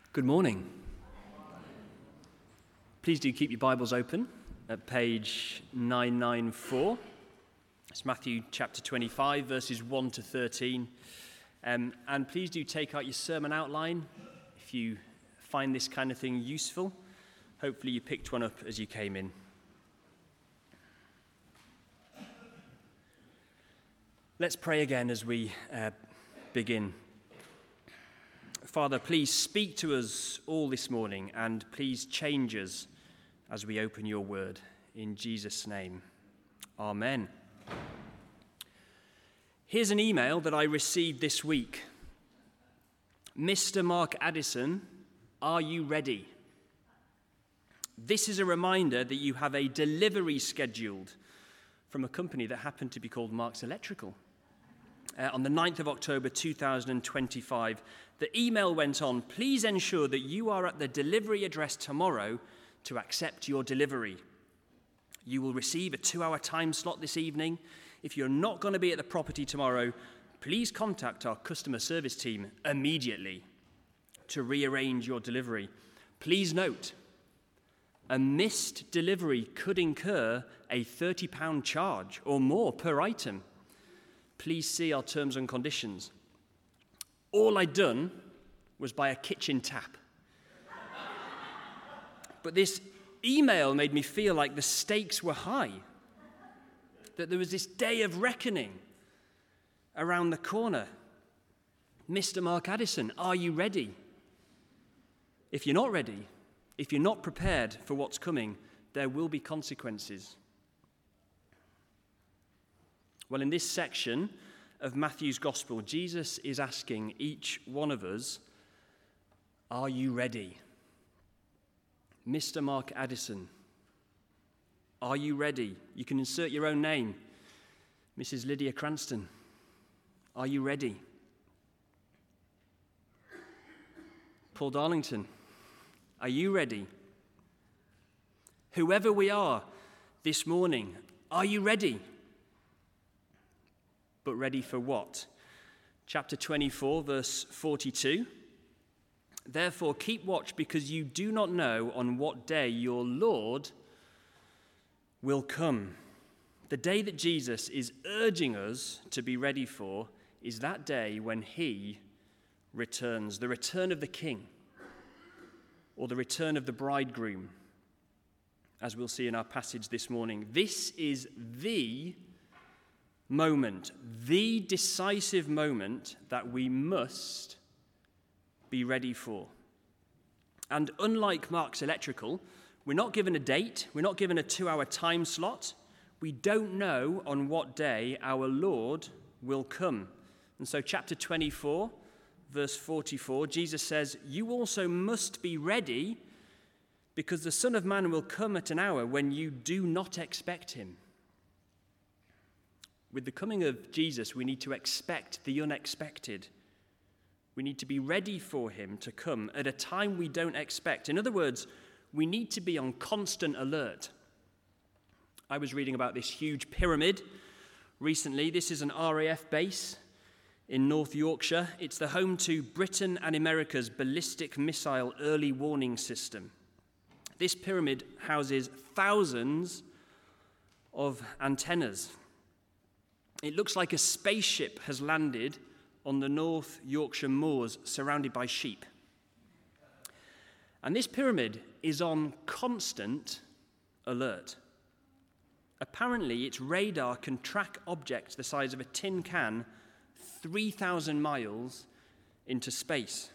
Good morning. Please do keep your Bibles open at page 994. It's Matthew chapter 25, verses 1 to 13. And please do take out your sermon outline if you find this kind of thing useful. Hopefully you picked one up as you came in. Let's pray again as we begin. Father, please speak to us all this morning and please change us as we open your word. In Jesus' name, amen. Here's an email that I received this week. Mr. Mark Addison, are you ready? This is a reminder that you have a delivery scheduled from a company that happened to be called Marks Electrical. On the 9th of October 2025, the email went on, please ensure that you are at the delivery address tomorrow to accept your delivery. You will receive a 2-hour time slot this evening. If you're not going to be at the property tomorrow, please contact our customer service team immediately to rearrange your delivery. Please note, a missed delivery could incur a £30 charge or more per item. Please see our terms and conditions. All I'd done was buy a kitchen tap. But this email made me feel like the stakes were high, that there was this day of reckoning around the corner. Mr. Mark Addison, are you ready? If you're not ready, if you're not prepared for what's coming, there will be consequences. Well, in this section of Matthew's Gospel, Jesus is asking each one of us, are you ready? Mr. Mark Addison, are you ready? You can insert your own name. Mrs. Lydia Cranston, are you ready? Paul Darlington, are you ready? Whoever we are this morning, are you ready? But ready for what? Chapter 24, verse 42. Therefore, keep watch because you do not know on what day your Lord will come. The day that Jesus is urging us to be ready for is that day when he returns, the return of the King, or the return of the bridegroom, as we'll see in our passage this morning. This is the moment, the decisive moment that we must be ready for. And unlike Marks Electrical, we're not given a date, we're not given a 2-hour time slot. We don't know on what day our Lord will come. And so chapter 24, verse 44, Jesus says, you also must be ready because the Son of Man will come at an hour when you do not expect him. With the coming of Jesus, we need to expect the unexpected. We need to be ready for him to come at a time we don't expect. In other words, we need to be on constant alert. I was reading about this huge pyramid recently. This is an RAF base in North Yorkshire. It's the home to Britain and America's ballistic missile early warning system. This pyramid houses thousands of antennas. It looks like a spaceship has landed on the North Yorkshire moors surrounded by sheep. And this pyramid is on constant alert. Apparently, its radar can track objects the size of a tin can 3,000 miles into space.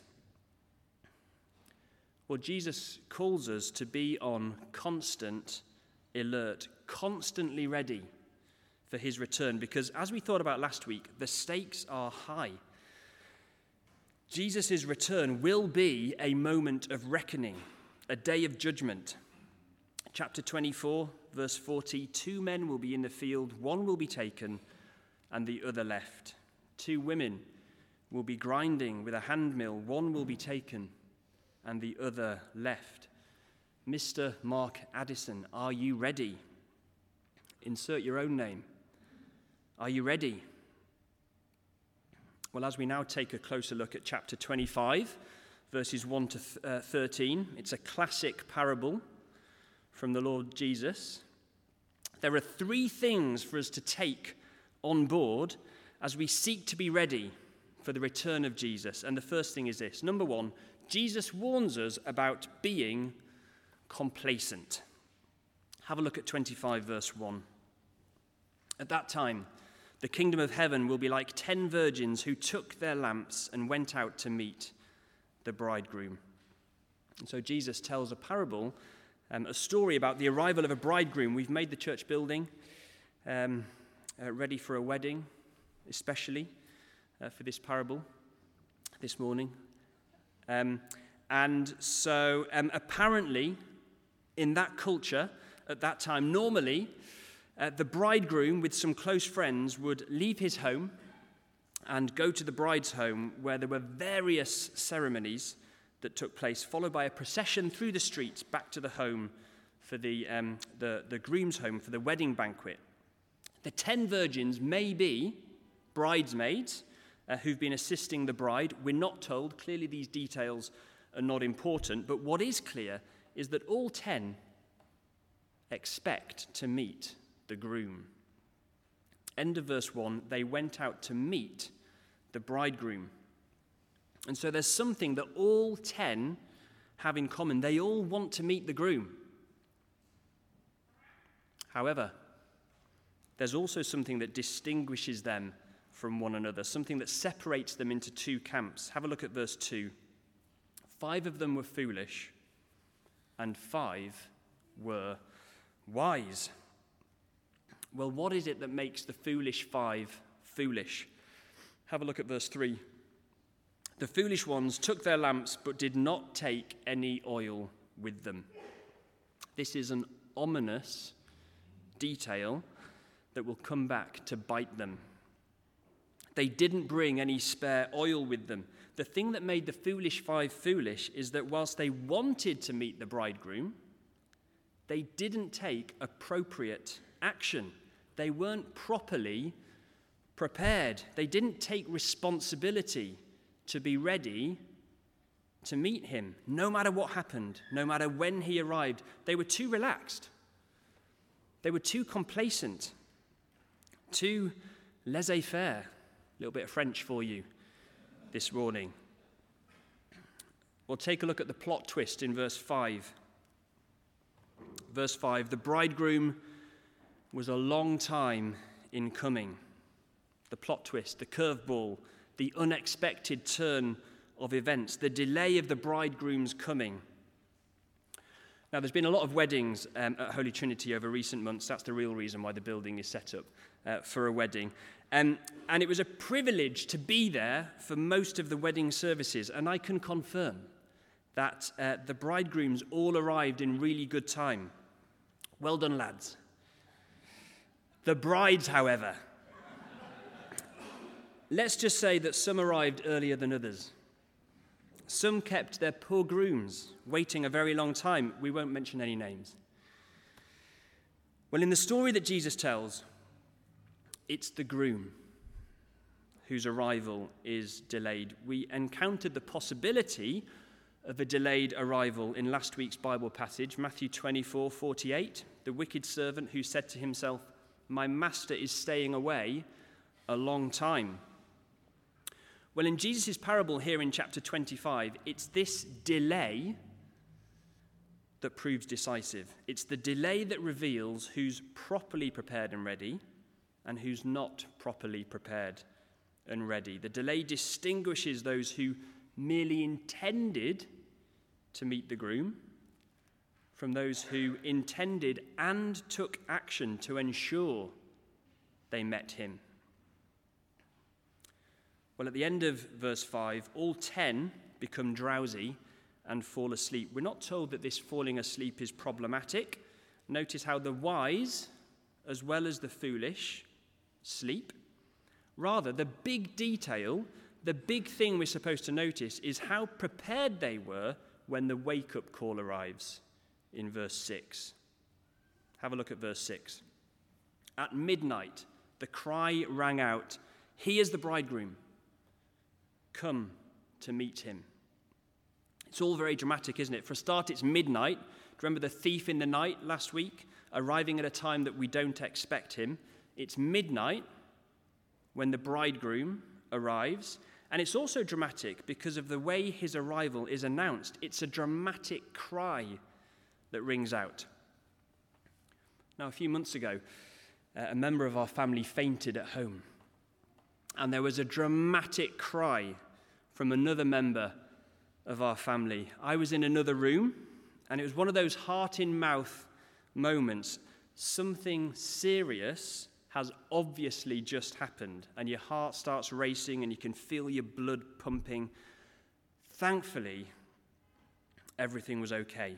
Well, Jesus calls us to be on constant alert, constantly ready for his return, because as we thought about last week, the stakes are high. Jesus' return will be a moment of reckoning, a day of judgment. Chapter 24, verse 40, 2 men will be in the field, one will be taken and the other left. 2 women will be grinding with a hand mill, one will be taken and the other left. Mr. Mark Addison, are you ready? Insert your own name. Are you ready? Well, as we now take a closer look at chapter 25, verses 1 to 13. It's a classic parable from the Lord Jesus. There are three things for us to take on board as we seek to be ready for the return of Jesus. And the first thing is this. Number one, Jesus warns us about being complacent. Have a look at 25 verse 1. At that time, the kingdom of heaven will be like 10 virgins who took their lamps and went out to meet the bridegroom. And so Jesus tells a parable, a story about the arrival of a bridegroom. We've made the church building ready for a wedding, especially for this parable this morning. And so apparently in that culture at that time, normally the bridegroom with some close friends would leave his home and go to the bride's home, where there were various ceremonies that took place, followed by a procession through the streets back to the home for the groom's home for the wedding banquet. The 10 virgins may be bridesmaids who've been assisting the bride. We're not told. Clearly these details are not important. But what is clear is that all 10 expect to meet the groom. End of verse 1, they went out to meet the bridegroom. And so there's something that all 10 have in common. They all want to meet the groom. However, there's also something that distinguishes them from one another, something that separates them into two camps. Have a look at verse 2. 5 of them were foolish, and 5 were wise. Well, what is it that makes the foolish 5 foolish? Have a look at verse 3. The foolish ones took their lamps but did not take any oil with them. This is an ominous detail that will come back to bite them. They didn't bring any spare oil with them. The thing that made the foolish 5 foolish is that whilst they wanted to meet the bridegroom, they didn't take appropriate action. They weren't properly prepared. They didn't take responsibility to be ready to meet him, no matter what happened, no matter when he arrived. They were too relaxed. They were too complacent, too laissez-faire. A little bit of French for you this morning. We'll take a look at the plot twist in verse 5. Verse 5, the bridegroom was a long time in coming. The plot twist, the curveball, the unexpected turn of events, the delay of the bridegroom's coming. Now, there's been a lot of weddings at Holy Trinity over recent months. That's the real reason why the building is set up for a wedding. And it was a privilege to be there for most of the wedding services. And I can confirm that the bridegrooms all arrived in really good time. Well done, lads. The brides, however, let's just say that some arrived earlier than others. Some kept their poor grooms waiting a very long time. We won't mention any names. Well, in the story that Jesus tells, it's the groom whose arrival is delayed. We encountered the possibility of a delayed arrival in last week's Bible passage, Matthew 24:48, the wicked servant who said to himself, "My master is staying away a long time." Well, in Jesus' parable here in chapter 25, it's this delay that proves decisive. It's the delay that reveals who's properly prepared and ready and who's not properly prepared and ready. The delay distinguishes those who merely intended to meet the groom from those who intended and took action to ensure they met him. Well, at the end of verse 5, all 10 become drowsy and fall asleep. We're not told that this falling asleep is problematic. Notice how the wise, as well as the foolish, sleep. Rather, the big detail, the big thing we're supposed to notice is how prepared they were when the wake-up call arrives in verse 6. Have a look at verse 6. At midnight, the cry rang out, "He is the bridegroom. Come to meet him." It's all very dramatic, isn't it? For a start, it's midnight. Do you remember the thief in the night last week, arriving at a time that we don't expect him? It's midnight when the bridegroom arrives. And it's also dramatic because of the way his arrival is announced. It's a dramatic cry that rings out. Now, a few months ago, a member of our family fainted at home. And there was a dramatic cry from another member of our family. I was in another room, and it was one of those heart-in-mouth moments. Something serious has obviously just happened, and your heart starts racing, and you can feel your blood pumping. Thankfully, everything was okay.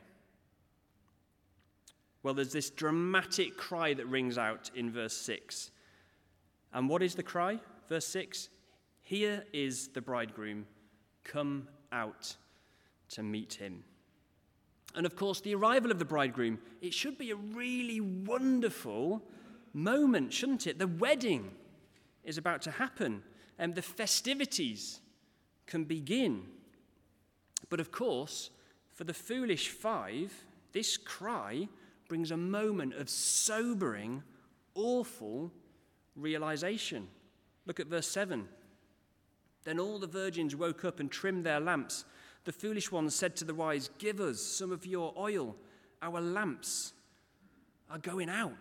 Well, there's this dramatic cry that rings out in verse 6. And what is the cry? Verse 6, "Here is the bridegroom, come out to meet him." And of course, the arrival of the bridegroom, it should be a really wonderful moment, shouldn't it? The wedding is about to happen, and the festivities can begin. But of course, for the foolish five, this cry brings a moment of sobering, awful realization. Look at verse 7. Then all the virgins woke up and trimmed their lamps. The foolish ones said to the wise, "Give us some of your oil. Our lamps are going out."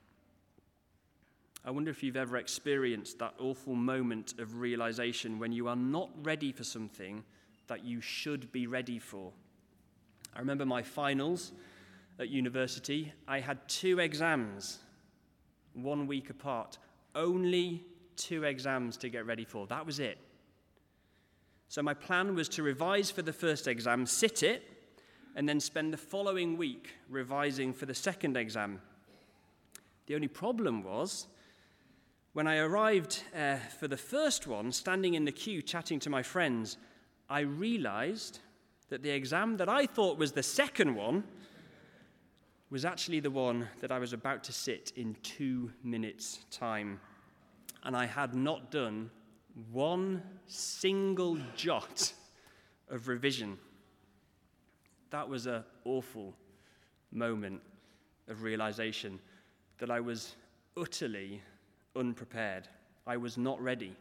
I wonder if you've ever experienced that awful moment of realization when you are not ready for something that you should be ready for. I remember my finals at university. I had 2 exams, 1 week apart. Only 2 exams to get ready for. That was it. So my plan was to revise for the first exam, sit it, and then spend the following week revising for the second exam. The only problem was, when I arrived for the first one, standing in the queue chatting to my friends, I realized that the exam that I thought was the second one was actually the one that I was about to sit in 2 minutes' time. And I had not done 1 single jot of revision. That was an awful moment of realization that I was utterly unprepared. I was not ready.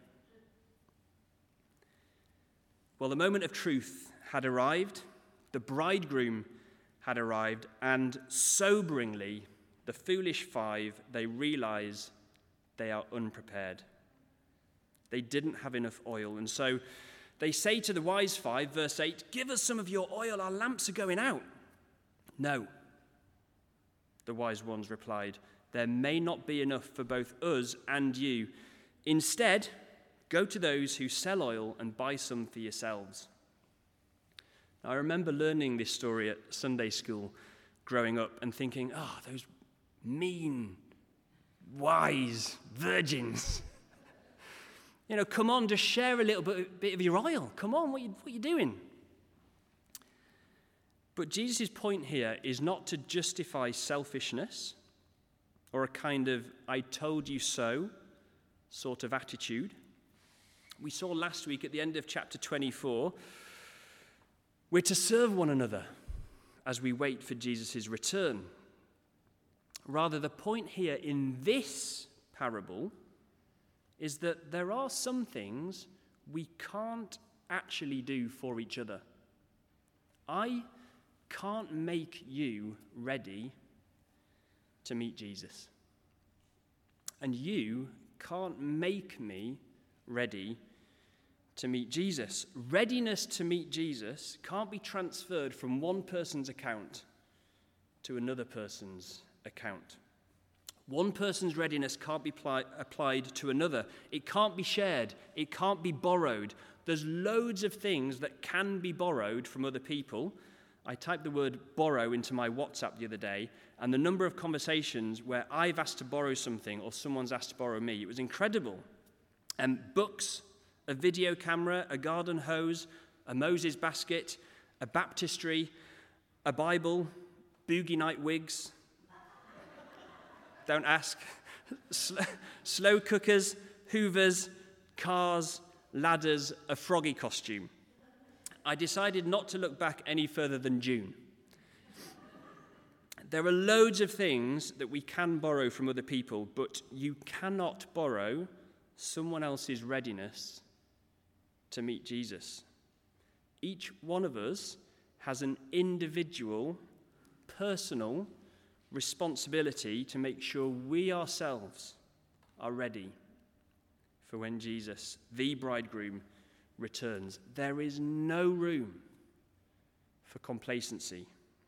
Well, the moment of truth had arrived, the bridegroom had arrived, and soberingly, the foolish five, they realize they are unprepared. They didn't have enough oil, and so they say to the wise five, verse 8, "Give us some of your oil, our lamps are going out." "No," the wise ones replied, "there may not be enough for both us and you. Instead, go to those who sell oil and buy some for yourselves." Now, I remember learning this story at Sunday school growing up and thinking, those mean, wise virgins. Come on, just share a little bit of your oil. Come on, what are you doing? But Jesus' point here is not to justify selfishness or a kind of "I told you so" sort of attitude. We saw last week at the end of chapter 24, we're to serve one another as we wait for Jesus' return. Rather, the point here in this parable is that there are some things we can't actually do for each other. I can't make you ready to meet Jesus. And you can't make me ready to meet Jesus. Readiness to meet Jesus can't be transferred from one person's account to another person's account. One person's readiness can't be applied to another. It can't be shared. It can't be borrowed. There's loads of things that can be borrowed from other people. I typed the word borrow into my WhatsApp the other day, and the number of conversations where I've asked to borrow something or someone's asked to borrow me, it was incredible. Books, a video camera, a garden hose, a Moses basket, a baptistry, a Bible, boogie night wigs. Don't ask. Slow cookers, hoovers, cars, ladders, a froggy costume. I decided not to look back any further than June. There are loads of things that we can borrow from other people, but you cannot borrow someone else's readiness to meet Jesus. Each one of us has an individual, personal responsibility to make sure we ourselves are ready for when Jesus, the bridegroom, returns. There is no room for complacency.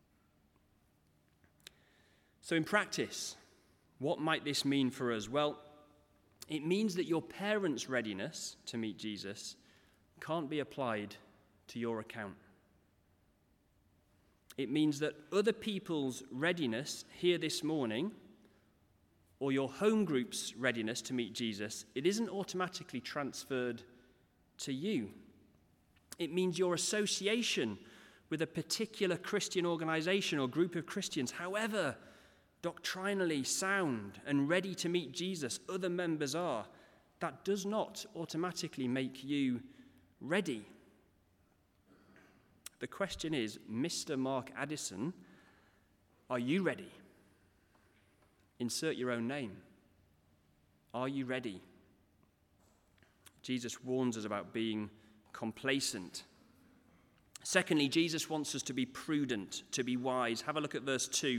So in practice, what might this mean for us? Well, it means that your parents' readiness to meet Jesus can't be applied to your account. It means that other people's readiness here this morning, or your home group's readiness to meet Jesus, it isn't automatically transferred to you. It means your association with a particular Christian organization or group of Christians, however doctrinally sound and ready to meet Jesus other members are, that does not automatically make you ready. The question is, Mr. Mark Addison, are you ready? Insert your own name. Are you ready? Jesus warns us about being complacent. Secondly, Jesus wants us to be prudent, to be wise. Have a look at verse 2.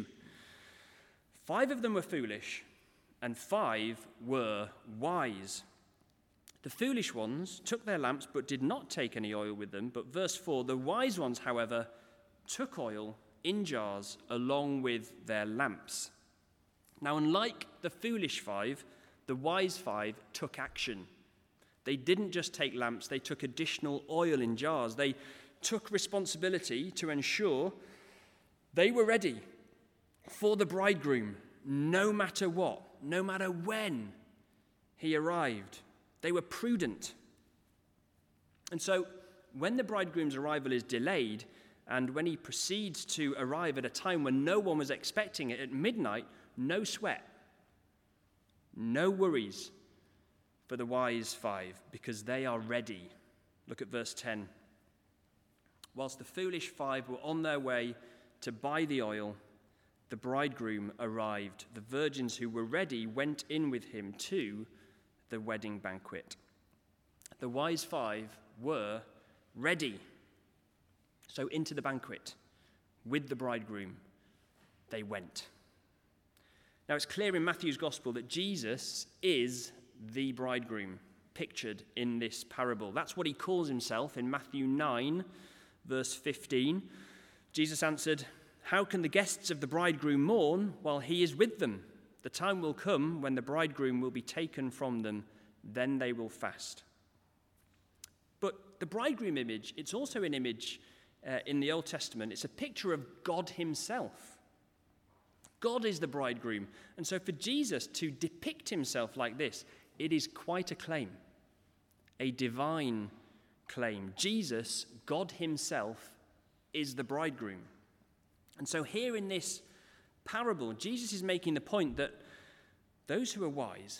5 of them were foolish, and 5 were wise. The foolish ones took their lamps, but did not take any oil with them. But verse 4, the wise ones, however, took oil in jars along with their lamps. Now, unlike the foolish 5, the wise 5 took action. They didn't just take lamps, they took additional oil in jars. They took responsibility to ensure they were ready for the bridegroom, no matter what, no matter when he arrived. They were prudent. And so, when the bridegroom's arrival is delayed, and when he proceeds to arrive at a time when no one was expecting it, at midnight, no sweat, no worries for the wise 5, because they are ready. Look at verse 10. Whilst the foolish 5 were on their way to buy the oil, the bridegroom arrived. The virgins who were ready went in with him to the wedding banquet. The wise 5 were ready. So into the banquet with the bridegroom they went. Now it's clear in Matthew's gospel that Jesus is the bridegroom pictured in this parable. That's what he calls himself in Matthew 9, verse 15. Jesus answered, "How can the guests of the bridegroom mourn while he is with them? The time will come when the bridegroom will be taken from them, then they will fast." But the bridegroom image, it's also an image in the Old Testament. It's a picture of God himself. God is the bridegroom. And so for Jesus to depict himself like this, it is quite a claim, a divine claim. Jesus, God himself, is the bridegroom. And so here in this parable, Jesus is making the point that those who are wise,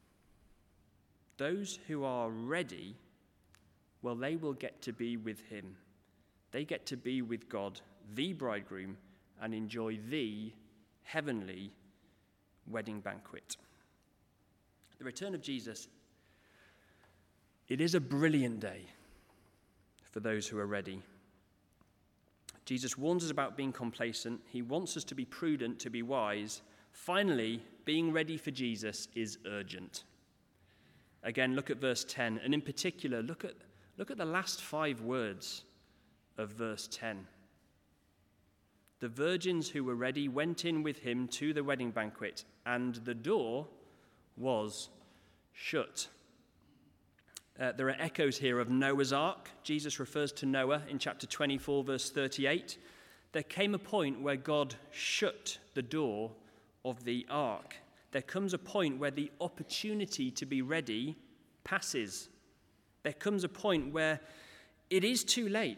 those who are ready, well, they will get to be with him. They get to be with God, the bridegroom, and enjoy the heavenly wedding banquet. The return of Jesus, it is a brilliant day for those who are ready. Jesus warns us about being complacent. He wants us to be prudent, to be wise. Finally, being ready for Jesus is urgent. Again, look at verse 10, and in particular, look at the last 5 words of verse 10. The virgins who were ready went in with him to the wedding banquet, and the door was shut. There are echoes here of Noah's Ark. Jesus refers to Noah in chapter 24, verse 38. There came a point where God shut the door of the ark. There comes a point where the opportunity to be ready passes. There comes a point where it is too late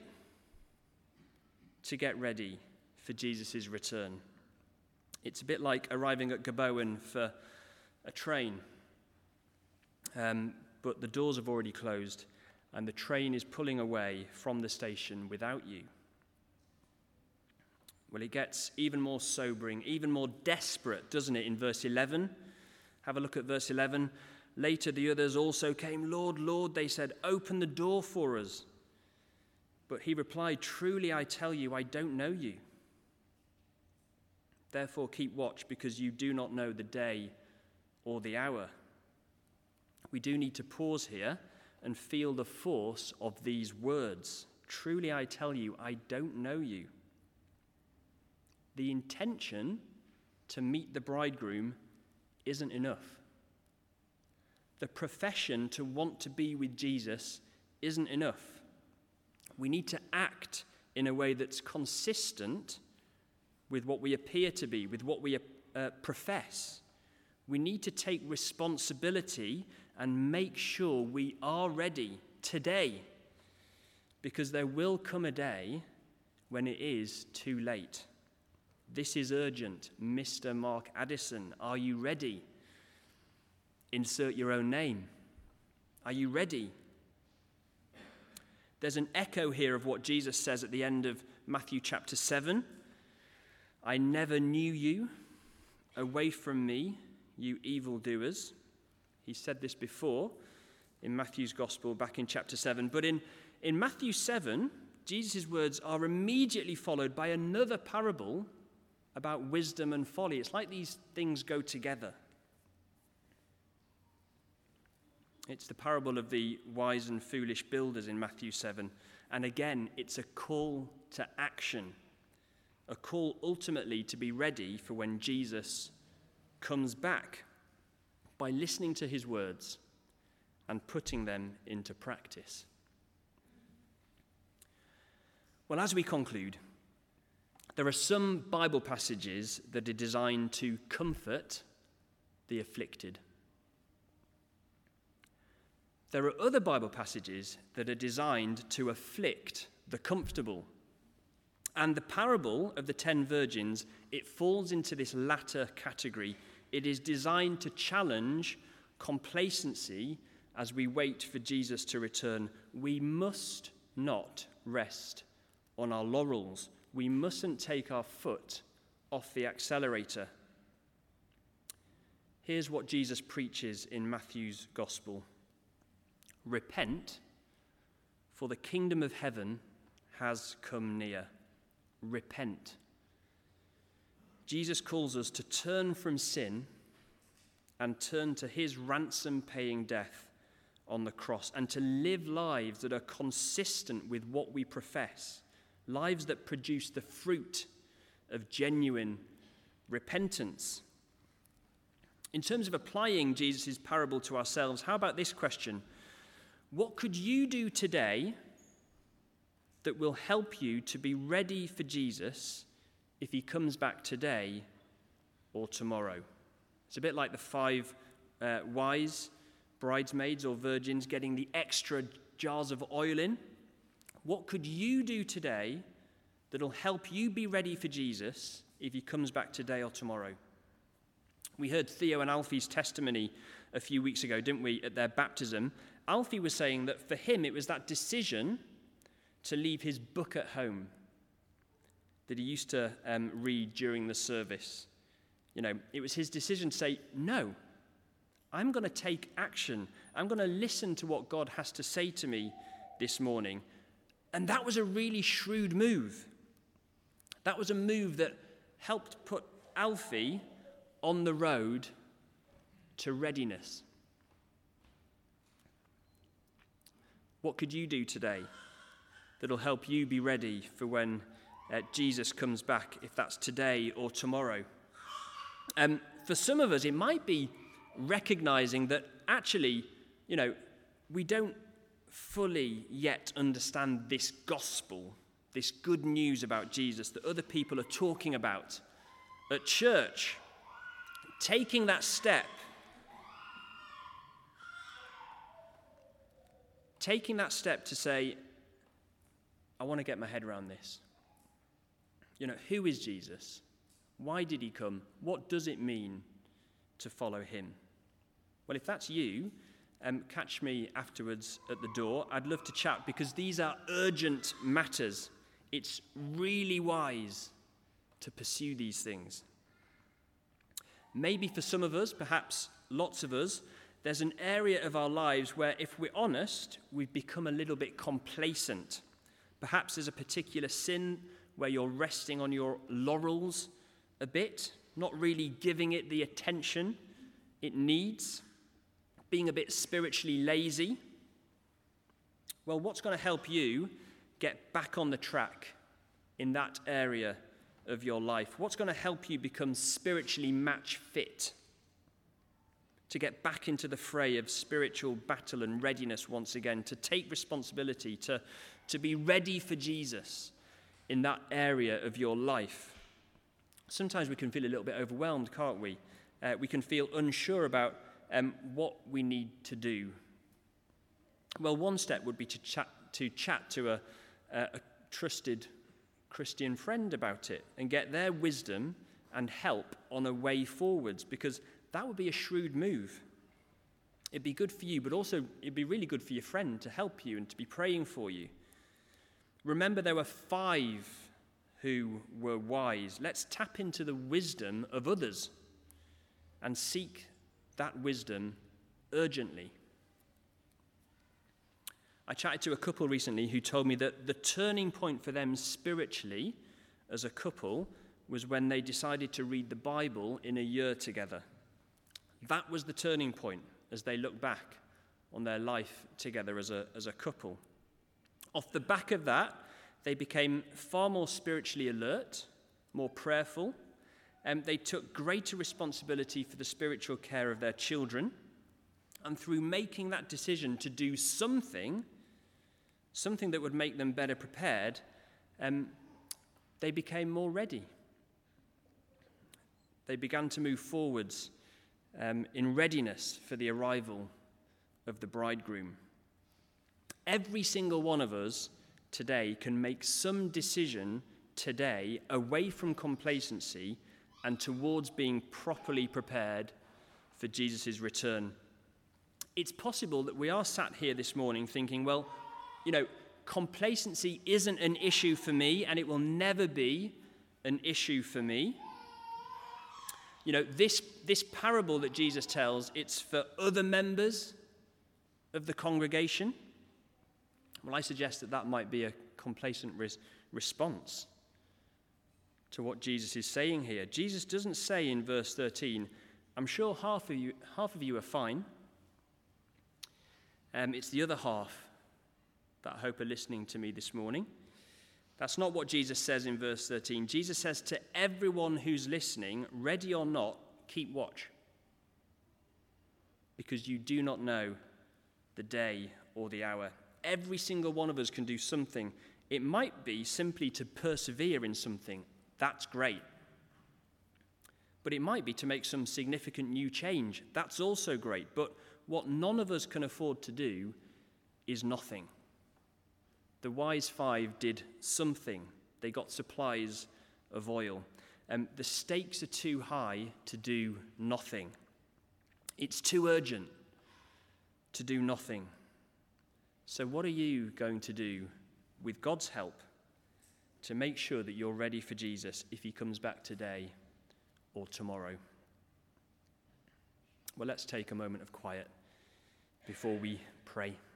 to get ready for Jesus' return. It's a bit like arriving at Gabowen for a train, but the doors have already closed and the train is pulling away from the station without you. Well, it gets even more sobering, even more desperate, doesn't it, in verse 11? Have a look at verse 11. Later the others also came. Lord, Lord, they said, open the door for us. But he replied, truly I tell you, I don't know you. Therefore keep watch, because you do not know the day or the hour. We do need to pause here and feel the force of these words. Truly I tell you, I don't know you. The intention to meet the bridegroom isn't enough. The profession to want to be with Jesus isn't enough. We need to act in a way that's consistent with what we appear to be, with what we profess. We need to take responsibility and make sure we are ready today, because there will come a day when it is too late. This is urgent. Mr. Mark Addison, are you ready? Insert your own name. Are you ready? There's an echo here of what Jesus says at the end of Matthew chapter 7. I never knew you. Away from me, you evildoers. He said this before in Matthew's gospel back in chapter 7. But in Matthew 7, Jesus' words are immediately followed by another parable about wisdom and folly. It's like these things go together. It's the parable of the wise and foolish builders in Matthew 7. And again, it's a call to action, a call ultimately to be ready for when Jesus comes back by listening to his words and putting them into practice. Well, as we conclude, there are some Bible passages that are designed to comfort the afflicted. There are other Bible passages that are designed to afflict the comfortable. And the parable of the 10 virgins, it falls into this latter category. It is designed to challenge complacency as we wait for Jesus to return. We must not rest on our laurels. We mustn't take our foot off the accelerator. Here's what Jesus preaches in Matthew's gospel. Repent, for the kingdom of heaven has come near. Repent. Jesus calls us to turn from sin and turn to his ransom-paying death on the cross, and to live lives that are consistent with what we profess, lives that produce the fruit of genuine repentance. In terms of applying Jesus' parable to ourselves, how about this question? What could you do today that will help you to be ready for Jesus if he comes back today or tomorrow? It's a bit like the 5 wise bridesmaids or virgins getting the extra jars of oil in. What could you do today that'll help you be ready for Jesus if he comes back today or tomorrow? We heard Theo and Alfie's testimony a few weeks ago, didn't we, at their baptism. Alfie was saying that for him it was that decision to leave his book at home that he used to read during the service. You know, it was his decision to say, no, I'm going to take action. I'm going to listen to what God has to say to me this morning. And that was a really shrewd move. That was a move that helped put Alfie on the road to readiness. What could you do today that'll help you be ready for when Jesus comes back, if that's today or tomorrow? For some of us, it might be recognizing that actually, you know, we don't fully yet understand this gospel, this good news about Jesus that other people are talking about at church. Taking that step to say, I want to get my head around this. You know, who is Jesus? Why did he come? What does it mean to follow him? Well, if that's you, catch me afterwards at the door. I'd love to chat because these are urgent matters. It's really wise to pursue these things. Maybe for some of us, perhaps lots of us, there's an area of our lives where, if we're honest, we've become a little bit complacent. Perhaps there's a particular sin where you're resting on your laurels a bit, not really giving it the attention it needs, being a bit spiritually lazy. Well, what's going to help you get back on the track in that area of your life? What's going to help you become spiritually match fit? To get back into the fray of spiritual battle and readiness once again, to take responsibility, to be ready for Jesus in that area of your life. Sometimes we can feel a little bit overwhelmed, can't we? We can feel unsure about what we need to do. Well, one step would be to chat to a trusted Christian friend about it and get their wisdom and help on a way forwards, because that would be a shrewd move. It'd be good for you, but also it'd be really good for your friend to help you and to be praying for you. Remember, there were 5 who were wise. Let's tap into the wisdom of others and seek that wisdom urgently. I chatted to a couple recently who told me that the turning point for them spiritually as a couple was when they decided to read the Bible in a year together. That was the turning point as they look back on their life together as a couple. Off the back of that, they became far more spiritually alert, more prayerful, and they took greater responsibility for the spiritual care of their children. And through making that decision to do something that would make them better prepared, they became more ready. They began to move forwards in readiness for the arrival of the bridegroom. Every single one of us today can make some decision today away from complacency and towards being properly prepared for Jesus' return. It's possible that we are sat here this morning thinking, well, complacency isn't an issue for me and it will never be an issue for me. This parable that Jesus tells, it's for other members of the congregation. Well, I suggest that might be a complacent response to what Jesus is saying here. Jesus doesn't say in verse 13, I'm sure half of you are fine. It's the other half that I hope are listening to me this morning. That's not what Jesus says in verse 13. Jesus says to everyone who's listening, ready or not, keep watch, because you do not know the day or the hour. Every single one of us can do something. It might be simply to persevere in something. That's great. But it might be to make some significant new change. That's also great. But what none of us can afford to do is nothing. The wise 5 did something. They got supplies of oil. The stakes are too high to do nothing. It's too urgent to do nothing. So what are you going to do with God's help to make sure that you're ready for Jesus if he comes back today or tomorrow? Well, let's take a moment of quiet before we pray.